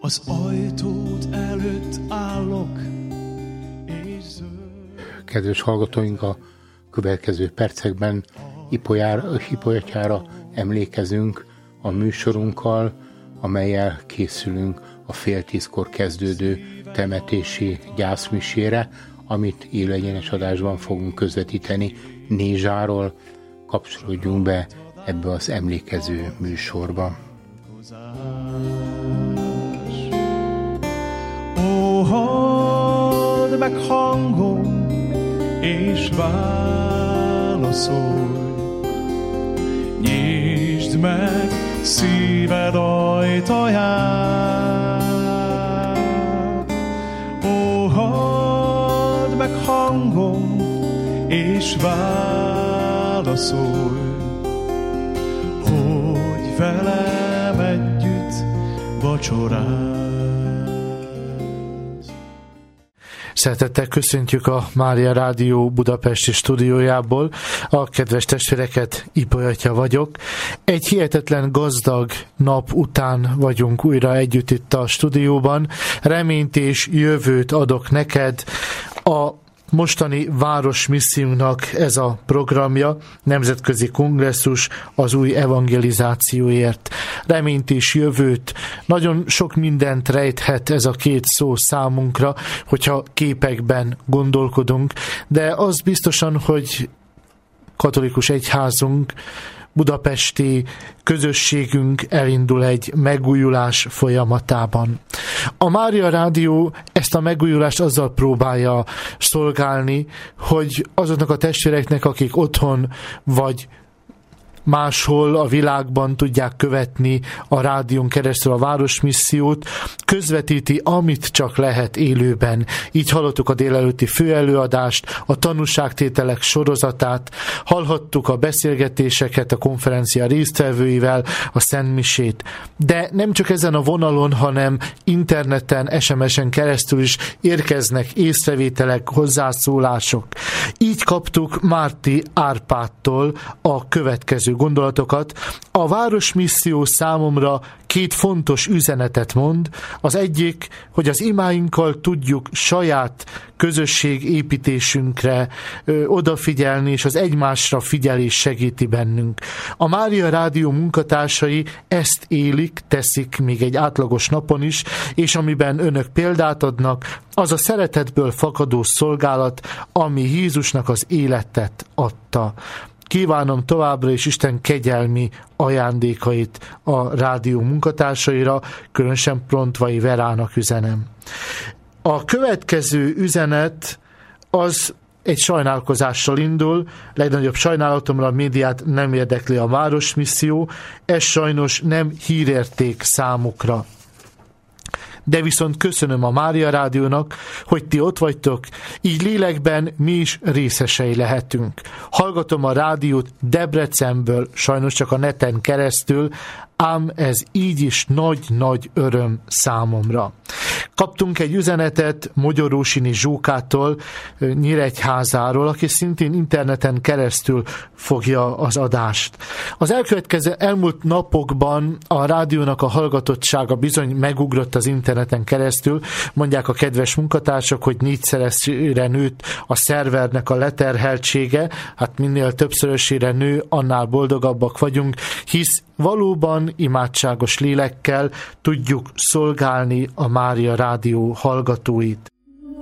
az ajtód előtt állok, és Kedves hallgatóink, a következő percekben Ipolyára emlékezünk a műsorunkkal, amellyel készülünk a 9:30 kezdődő temetési gyászmisére, amit élőegyenes adásban fogunk közvetíteni Nézsáról. Kapcsolódjunk be ebbe az emlékező műsorba. Ó, halld meg hangom, és válaszolj, nyisd meg szíved ajtaját. Ó, halld meg hangom, és válaszolj, hogy velem együtt vacsorálj. Szeretettel köszöntjük a Mária Rádió budapesti stúdiójából. A kedves testvéreket, Ipolya vagyok. Egy hihetetlen gazdag nap után vagyunk újra együtt itt a stúdióban. Reményt és jövőt adok neked. A mostani városmissziunknak ez a programja, nemzetközi kongresszus az új evangelizációért. Reményt és jövőt, nagyon sok mindent rejthet ez a két szó számunkra, hogyha képekben gondolkodunk, de az biztosan, hogy katolikus egyházunk, budapesti közösségünk elindul egy megújulás folyamatában. A Mária Rádió ezt a megújulást azzal próbálja szolgálni, hogy azoknak a testvéreknek, akik otthon vagy máshol a világban tudják követni a rádión keresztül a városmissziót, közvetíti, amit csak lehet élőben. Így hallottuk a délelőtti főelőadást, a tanúságtételek sorozatát, hallhattuk a beszélgetéseket a konferencia résztvevőivel, a szentmisét. De nem csak ezen a vonalon, hanem interneten, SMS-en keresztül is érkeznek észrevételek, hozzászólások. Így kaptuk Márti Árpádtól a következő gondolatokat. A városmisszió számomra két fontos üzenetet mond. Az egyik, hogy az imáinkkal tudjuk saját közösségépítésünkre odafigyelni, és az egymásra figyelés segíti bennünk. A Mária Rádió munkatársai ezt élik, teszik még egy átlagos napon is, és amiben önök példát adnak, az a szeretetből fakadó szolgálat, ami Jézusnak az életet adta. Kívánom továbbra is Isten kegyelmi ajándékait a rádió munkatársaira, különösen Prontvai Verának üzenem. A következő üzenet az egy sajnálkozással indul. Legnagyobb sajnálatomra a médiát nem érdekli a városmisszió, ez sajnos nem hírérték számukra. De viszont köszönöm a Mária Rádiónak, hogy ti ott vagytok, így lélekben mi is részesei lehetünk. Hallgatom a rádiót Debrecenből, sajnos csak a neten keresztül, ám ez így is nagy-nagy öröm számomra. Kaptunk egy üzenetet Mogyorósini Zsókától, Nyíregyházáról, aki szintén interneten keresztül fogja az adást. Az elmúlt napokban a rádiónak a hallgatottsága bizony megugrott az interneten keresztül. Mondják a kedves munkatársak, hogy 4-szeresére nőtt a szervernek a leterheltsége, hát minél többszörösére nő, annál boldogabbak vagyunk, hisz valóban imádságos lélekkel tudjuk szolgálni a Mária Rádió hallgatóit.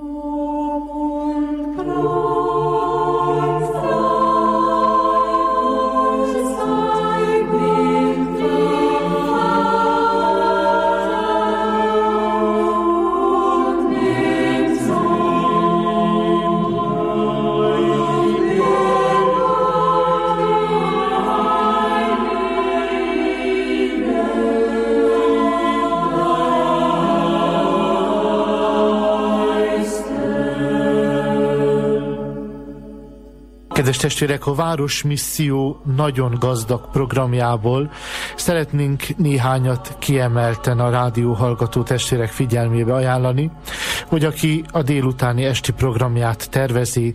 Kedves testvérek, a Városmisszió nagyon gazdag programjából szeretnénk néhányat kiemelten a rádióhallgató testvérek figyelmébe ajánlani, hogy aki a délutáni esti programját tervezi,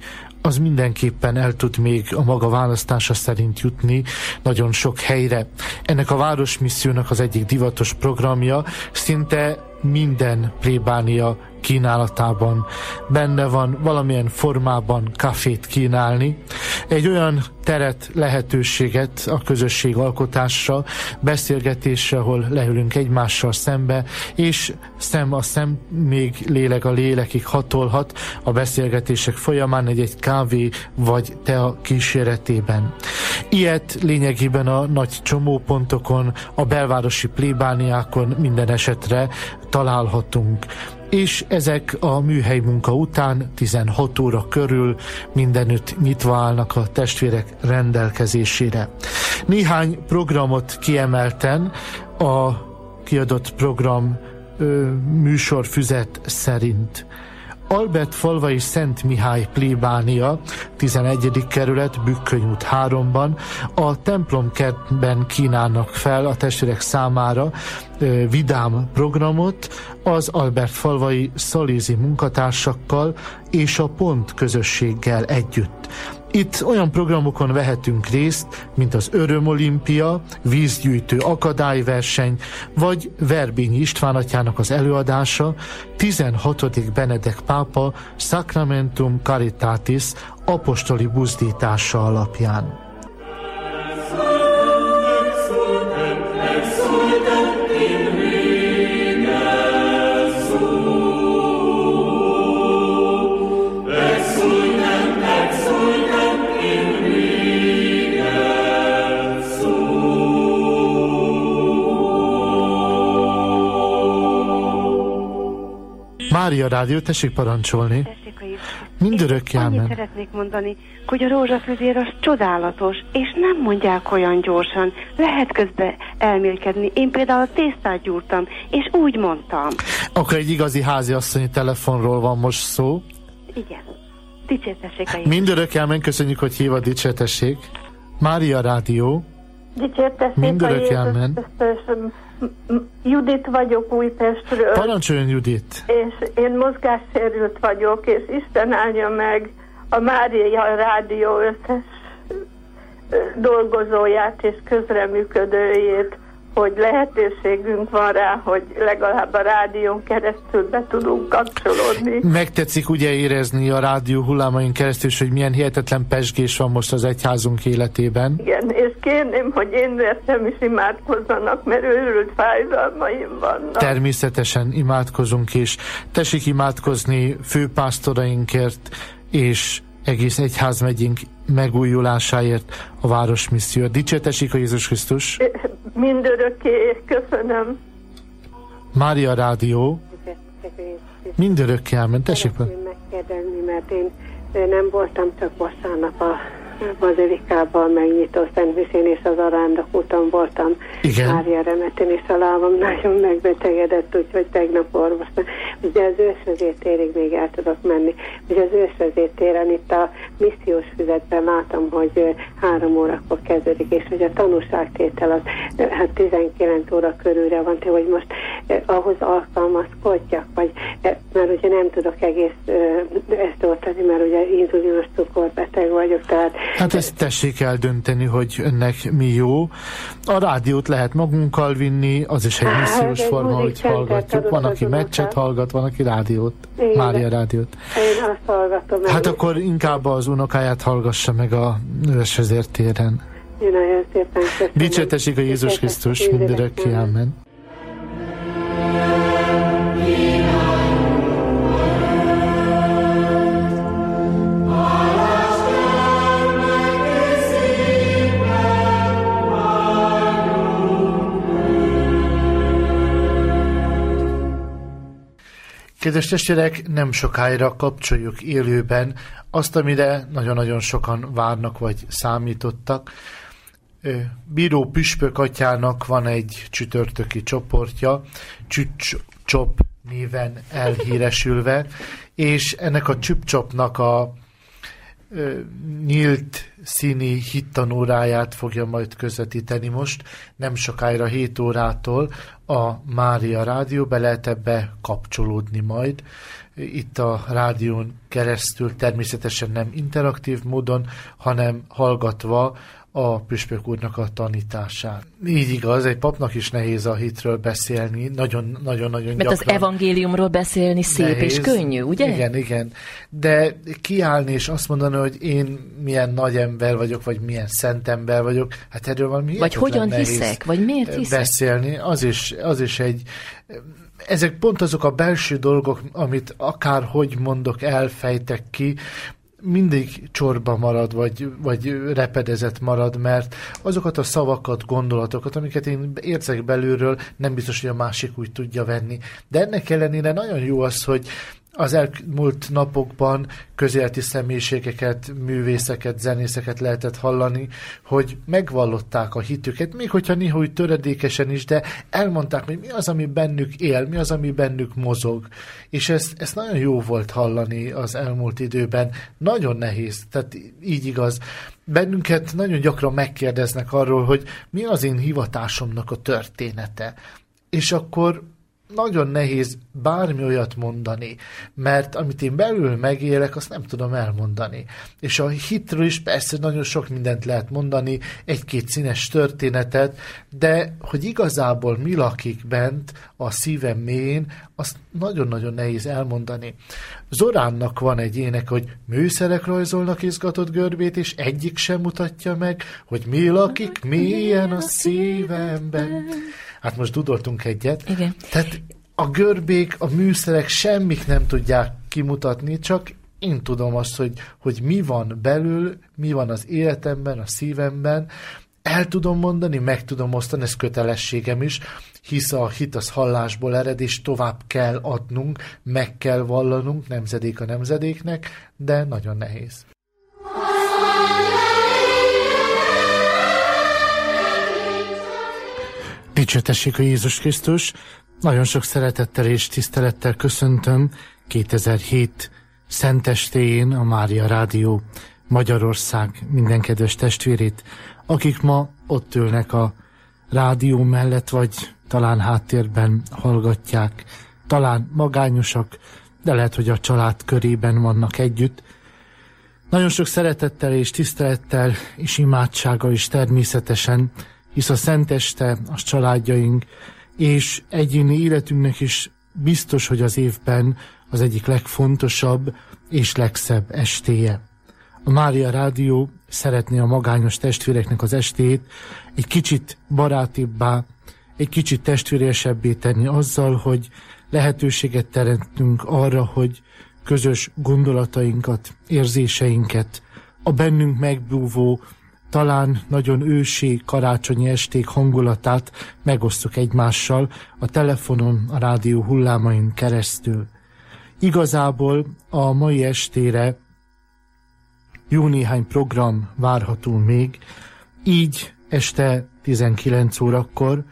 az mindenképpen el tud még a maga választása szerint jutni nagyon sok helyre. Ennek a Városmissziónak az egyik divatos programja szinte minden plébánia kínálatában benne van, valamilyen formában kafét kínálni. Egy olyan teret, lehetőséget a közösség alkotásra, beszélgetésre, ahol leülünk egymással szembe, és szem a szem, még lélek a lélekig hatolhat a beszélgetések folyamán egy kávé vagy tea kíséretében. Ilyet lényegében a nagy csomópontokon, a belvárosi plébániákon minden esetre találhatunk. És ezek a műhely munka után 16 óra körül mindenütt nyitva állnak a testvérek rendelkezésére. Néhány programot kiemelten a kiadott program műsorfüzet szerint. Albertfalvai Szent Mihály plébánia, 11. kerület, Bükköny út 3-ban a templomkertben kínálnak fel a testvérek számára vidám programot az albertfalvai szalézi munkatársakkal és a Pont közösséggel együtt. Itt olyan programokon vehetünk részt, mint az Örömolimpia, vízgyűjtő akadályverseny, vagy Verbényi István atyának az előadása, 16. Benedek pápa Sacramentum Caritatis apostoli buzdítása alapján. Mária Rádió, tessék parancsolni. Mindörökké ámen. Annyit szeretnék mondani, hogy a rózsafüzér az csodálatos, és nem mondják olyan gyorsan. Lehet közben elmélkedni. Én például a tésztát gyúrtam, és úgy mondtam. Akkor egy igazi háziasszonyi telefonról van most szó. Igen. Dicsértessék a Jézus. Mindörökké ámen, köszönjük, hogy hív a dicsértessék. Mária Rádió. Dicsértessék a Jézus. Judit vagyok Újpestről. Parancsoljon, Judit! És én mozgássérült vagyok, és Isten áldja meg a Mária Rádió összes dolgozóját és közreműködőjét, hogy lehetőségünk van rá, hogy legalább a rádión keresztül be tudunk kapcsolódni. Megtetszik ugye érezni a rádió hullámain keresztül, hogy milyen hihetetlen pezsgés van most az egyházunk életében. Igen, és kérném, hogy én vértem is imádkozzanak, mert őrült fájdalmaim vannak. Természetesen imádkozunk, és tessék imádkozni főpásztorainkért, és egész egyházmegyénk megújulásáért, a Városmisszió. Dicsértessék a Jézus Krisztus! Mindörökké, köszönöm. Mária Rádió. Mindörökké, ámen. Tessék. Szeretném megkérdezni, mert én nem voltam csak vasárnap a bazilikában megnyitó Szent Miszén és az Arándok úton voltam. Igen. Mária remetén, és a lábam nagyon megbetegedett, úgyhogy tegnap orvosnak. Ugye az Ősvezértérig még el tudok menni. Ugye az Ősvezértéren itt a missziós füzetben látom, hogy 3 órakor kezdődik, és hogy a tanúságtétel az hát 19 óra körülre van, hogy most ahhoz alkalmazkodjak, vagy mert ugye nem tudok egész ezt oltani, mert ugye inzulinos cukorbeteg vagyok, tehát hát ezt tessék eldönteni, hogy önnek mi jó. A rádiót lehet magunkkal vinni, az is egy missziós forma, hogy hallgatjuk. Van, aki meccset hallgat, van, aki rádiót. Igen, Mária Rádiót. Én azt hallgatom. Hát akkor inkább az unokáját hallgassa meg a Ősvezértéren. Én nagyon szépen köszönöm. Dicsértessék a Jézus Krisztus, mindörökké, ámen. Kedves testvérek, nem sokára kapcsoljuk élőben azt, amire nagyon-nagyon sokan várnak vagy számítottak. Bíró Püspök atyának van egy csütörtöki csoportja, Csüpp-Csop néven elhíresülve, és ennek a Csüpp-Csopnak a nyílt színi hittanóráját fogja majd közvetíteni most, nem sokára 7 órától a Mária Rádió, be lehet ebbe kapcsolódni majd. Itt a rádión keresztül, természetesen nem interaktív módon, hanem hallgatva a püspök úrnak a tanítását. Így igaz, egy papnak is nehéz a hitről beszélni, nagyon-nagyon gyakran. Mert az evangéliumról beszélni szép nehéz, és könnyű, ugye? Igen. De kiállni és azt mondani, hogy én milyen nagy ember vagyok, vagy milyen szent ember vagyok, hát erről valami vagy hogyan hiszek, vagy miért hiszek? Beszélni, az is egy... Ezek pont azok a belső dolgok, amit akárhogy mondok, elfejtek ki, mindig csorba marad, vagy repedezett marad, mert azokat a szavakat, gondolatokat, amiket én érzek belülről, nem biztos, hogy a másik úgy tudja venni. De ennek ellenére nagyon jó az, hogy az elmúlt napokban közéleti személyiségeket, művészeket, zenészeket lehetett hallani, hogy megvallották a hitüket, még hogyha néha úgy töredékesen is, de elmondták, hogy mi az, ami bennük él, mi az, ami bennük mozog. És ezt nagyon jó volt hallani az elmúlt időben. Nagyon nehéz, tehát így igaz. Bennünket nagyon gyakran megkérdeznek arról, hogy mi az én hivatásomnak a története. És akkor nagyon nehéz bármi olyat mondani, mert amit én belül megélek, azt nem tudom elmondani. És a hitről is persze nagyon sok mindent lehet mondani, egy-két színes történetet, de hogy igazából mi lakik bent a szívem mélyén, azt nagyon-nagyon nehéz elmondani. Zoránnak van egy ének, hogy műszerek rajzolnak izgatott görbét, és egyik sem mutatja meg, hogy mi lakik mélyen a szívemben. Hát most dudoltunk egyet. Igen. Tehát a görbék, a műszerek semmik nem tudják kimutatni, csak én tudom azt, hogy mi van belül, mi van az életemben, a szívemben. El tudom mondani, meg tudom osztani, ez kötelességem is, hisz a hit az hallásból ered, és tovább kell adnunk, meg kell vallanunk nemzedék a nemzedéknek, de nagyon nehéz. Dicsőtessék a Jézus Krisztus! Nagyon sok szeretettel és tisztelettel köszöntöm 2007 szentestéjén a Mária Rádió Magyarország minden kedves testvérét, akik ma ott ülnek a rádió mellett, vagy talán háttérben hallgatják, talán magányosak, de lehet, hogy a család körében vannak együtt. Nagyon sok szeretettel és tisztelettel és imádsággal is természetesen, hisz a szenteste, a családjaink és egyéni életünknek is biztos, hogy az évben az egyik legfontosabb és legszebb estéje. A Mária Rádió szeretné a magányos testvéreknek az estét egy kicsit barátibbá, egy kicsit testvéresebbé tenni azzal, hogy lehetőséget teremtünk arra, hogy közös gondolatainkat, érzéseinket, a bennünk megbúvó, talán nagyon ősi karácsonyi esték hangulatát megosztjuk egymással a telefonon, a rádió hullámain keresztül. Igazából a mai estére jó néhány program várható még, így este 19 órakor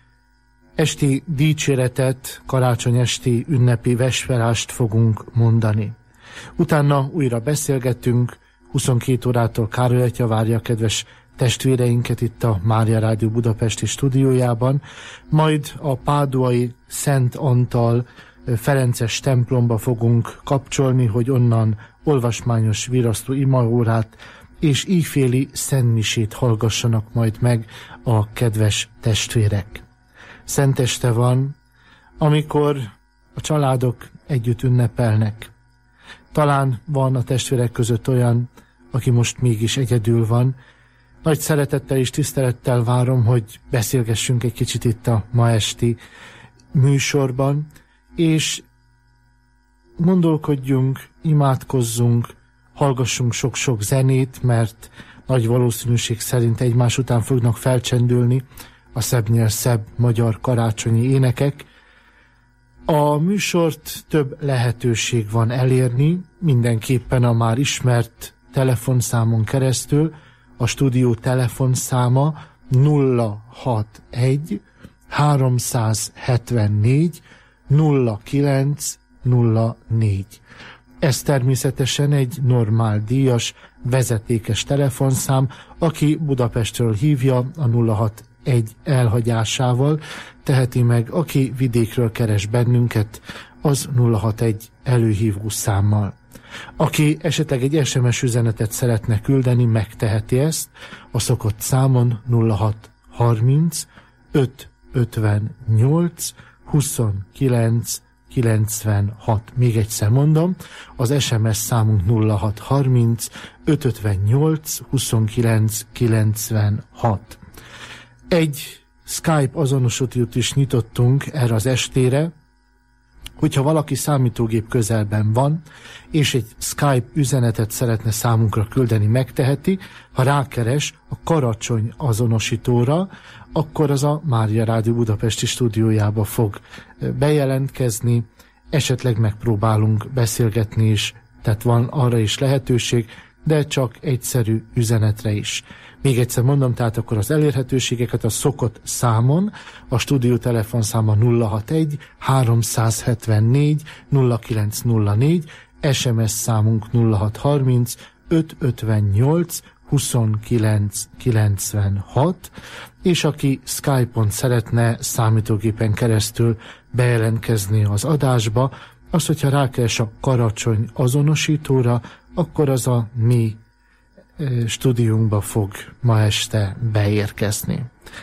esti dicséretet, karácsony esti ünnepi vesperást fogunk mondani. Utána újra beszélgetünk, 22 órától Károly atya várja a kedves testvéreinket itt a Mária Rádió budapesti stúdiójában, majd a páduai Szent Antal ferences templomba fogunk kapcsolni, hogy onnan olvasmányos virasztó imaórát és íjféli szentmisét hallgassanak majd meg a kedves testvérek. Szenteste van, amikor a családok együtt ünnepelnek. Talán van a testvérek között olyan, aki most mégis egyedül van. Nagy szeretettel és tisztelettel várom, hogy beszélgessünk egy kicsit itt a ma esti műsorban, és gondolkodjunk, imádkozzunk, hallgassunk sok-sok zenét, mert nagy valószínűség szerint egymás után fognak felcsendülni a szebbnél szebb magyar karácsonyi énekek. A műsort több lehetőség van elérni, mindenképpen a már ismert telefonszámon keresztül. A stúdió telefonszáma 061 374 0904. Ez természetesen egy normál díjas, vezetékes telefonszám, aki Budapestről hívja a 061 elhagyásával, teheti meg, aki vidékről keres bennünket, az 061 előhívó számmal. Aki esetleg egy SMS üzenetet szeretne küldeni, megteheti ezt a szokott számon 0630 558 29 96. Még egyszer mondom, az SMS számunk 0630 558 29 96. Egy Skype azonosítót is nyitottunk erre az estére, hogyha valaki számítógép közelben van, és egy Skype üzenetet szeretne számunkra küldeni, megteheti, ha rákeres a Karacsony azonosítóra, akkor az a Mária Rádió budapesti stúdiójába fog bejelentkezni, esetleg megpróbálunk beszélgetni is, tehát van arra is lehetőség, de csak egyszerű üzenetre is. Még egyszer mondom, tehát akkor az elérhetőségeket a szokott számon, a stúdió telefonszáma 061 374 0904, SMS számunk 0630 558 29 96, és aki Skype-on szeretne számítógépen keresztül bejelentkezni az adásba, az, hogyha rákeres a Karacsony azonosítóra, akkor az a mi stúdiónkba fog ma este beérkezni.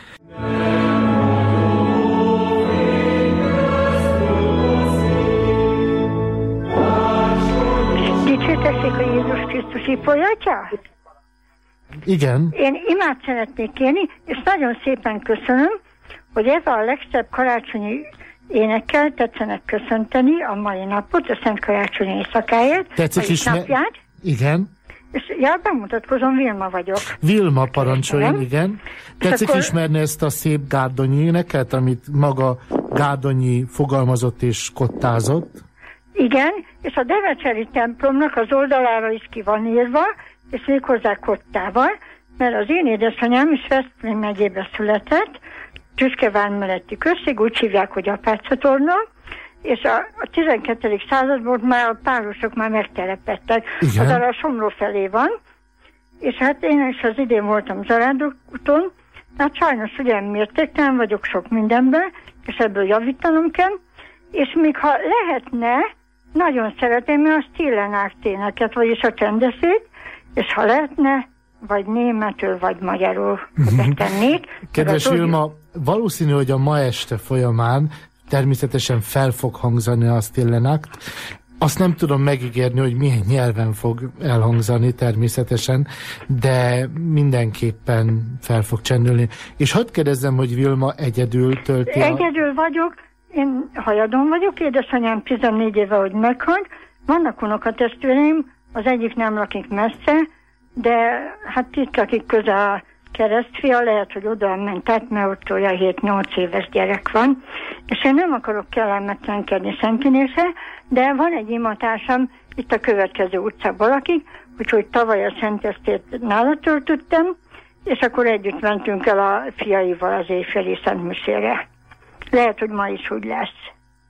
Dicsértessék a Jézus Krisztus ipolyatja? Igen. Én imád szeretnék kérni, és nagyon szépen köszönöm, hogy ez a legszebb karácsonyi énekkel tetszenek köszönteni a mai napot, a Szent Karácsonyi éjszakáját, Tetszik is napját. Igen. És bemutatkozom, Vilma vagyok. Vilma, parancsoljon, igen. Tetszik akkor ismerni ezt a szép gárdonyi éneket, amit maga Gárdonyi fogalmazott és kottázott? Igen, és a Devecseri templomnak az oldalára is ki van írva, és méghozzá kottával, mert az én édesanyám is Veszprém megyébe született, Tüskevár melletti község, úgy hívják, hogy Apácsatorna, és a 12. században már a párosok már megtelepettek. Igen. Az arra a Somló felé van, és hát én is az idén voltam Zarándokúton, hát sajnos ugye mértéktelen vagyok sok mindenben, és ebből javítanom kell, és még ha lehetne, nagyon szeretném a Stillen éneket, vagyis a csendeszét, és ha lehetne, vagy németül, vagy magyarul tennék. Kedves Vilma, valószínű, hogy a ma este folyamán természetesen fel fog hangzani a Stillen Akt. Azt nem tudom megígérni, hogy milyen nyelven fog elhangzani természetesen, de mindenképpen fel fog csendülni. És hadd kérdezzem, hogy Vilma egyedül tölti Egyedül vagyok, én hajadon vagyok, édesanyám 14 éve, hogy meghalt, vannak unokatestvéreim, az egyik nem lakik messze, de hát itt lakik közel a keresztfia, lehet, hogy oda ment át, mert ott olyan 7-8 éves gyerek van, és én nem akarok kellemetlenkedni senkinél se, de van egy imatársam, itt a következő utcában lakik, úgyhogy tavaly a szentestét nála töltöttem, és akkor együtt mentünk el a fiaival az éjféli szentmisére. Lehet, hogy ma is úgy lesz.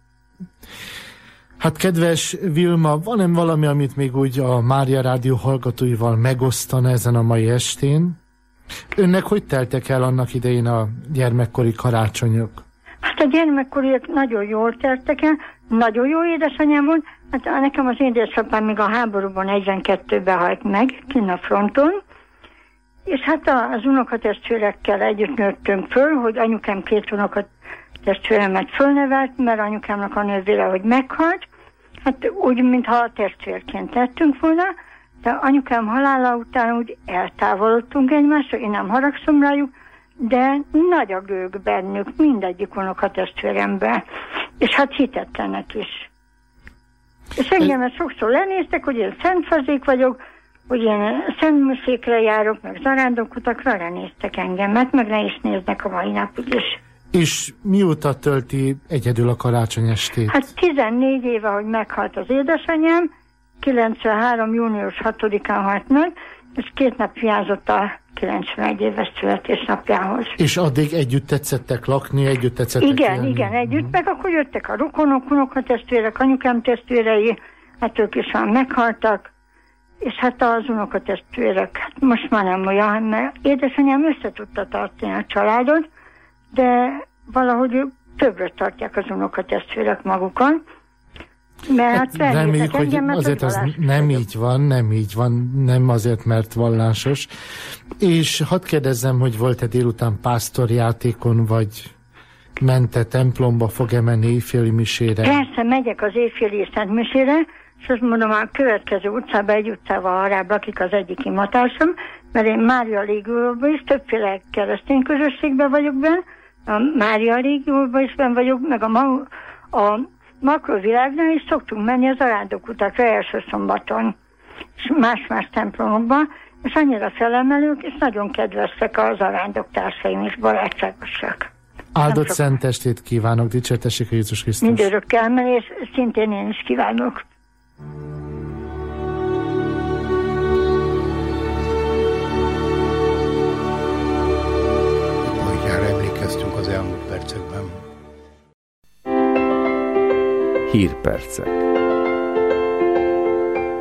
Hát kedves Vilma, van-e valami, amit még úgy a Mária Rádió hallgatóival megosztana ezen a mai estén? Önnek hogy teltek el annak idején a gyermekkori karácsonyok? Hát a gyermekkoriak nagyon jól teltek el, nagyon jó édesanyám volt. Hát nekem az édesapám még a háborúban 42-ben halt meg, kinn a fronton, és hát az unokatestvérekkel együtt nőttünk föl, hogy anyukám 2 unokatestvéremet fölnevelt, mert anyukámnak a nővére, hogy meghalt, hát úgy, mintha testvérként tettünk volna, de anyukám halála után úgy eltávolodtunk egymásra, én nem haragszom rájuk, de nagy a gőg bennük, mindegyik unokatestvéremben, és hát hitetlenek is. És engemet sokszor lenéztek, hogy én szentfazék vagyok, hogy én szentmisékre járok, meg zarándokutakra, lenéztek engemet, meg le is néznek a mai napig is. És mióta tölti egyedül a karácsonyestét? Hát 14 éve, hogy meghalt az édesanyám, 93. június 6-án halt meg, és 2 nap hiányzott a 91 éves születésnapjához. És addig együtt tetszettek lakni, együtt tetszettek Igen, élni? igen, együtt, meg akkor jöttek a rokonok, unokatestvérek, anyukám testvérei, hát ők is már meghaltak, és hát az unokatestvérek, hát most már nem olyan, mert édesanyám össze tudta tartani a családot, de valahogy ők többre tartják az unokatestvérek magukon. Mert hát reméljük, hogy azért az nem így van, nem azért, mert vallásos. És hadd kérdezzem, hogy volt-e délután pásztorjátékon, vagy ment-e templomba, fog-e menni éjféli misére? Persze, megyek az éjféli szent misére, és azt mondom, a következő utcában, egy utcával arrább lakik az egyik imatársam, mert én Mária Légióban is többféle keresztény közösségben vagyok benne, a Mária Légióban is benne vagyok, meg a makrovilágnál is szoktunk menni az arándokutakra első szombaton, és más-más templomokban, és annyira felemelők, és nagyon kedvesek az arándoktársaim is, barátságosak. Áldott szent estét kívánok, dicsértessék a Jézus Krisztus. Mindörökkel menni, és szintén én is kívánok. Ipolyára emlékeztünk az elmúlt percekben. Hírpercek.